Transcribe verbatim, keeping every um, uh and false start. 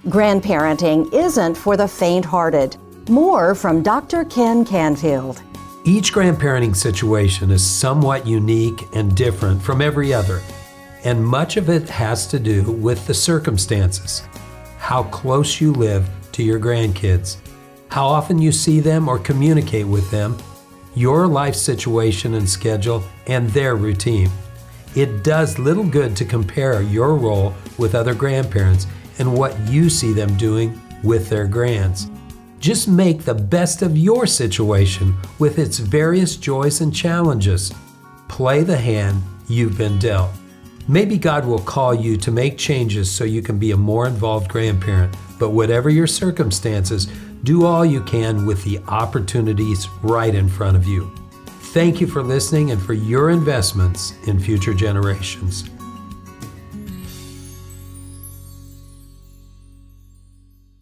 Grandparenting isn't for the faint-hearted. More from Doctor Ken Canfield. Each grandparenting situation is somewhat unique and different from every other, and much of it has to do with the circumstances, how close you live to your grandkids, how often you see them or communicate with them, your life situation and schedule, and their routine. It does little good to compare your role with other grandparents and what you see them doing with their grands. Just make the best of your situation with its various joys and challenges. Play the hand you've been dealt. Maybe God will call you to make changes so you can be a more involved grandparent, but whatever your circumstances, do all you can with the opportunities right in front of you. Thank you for listening and for your investments in future generations.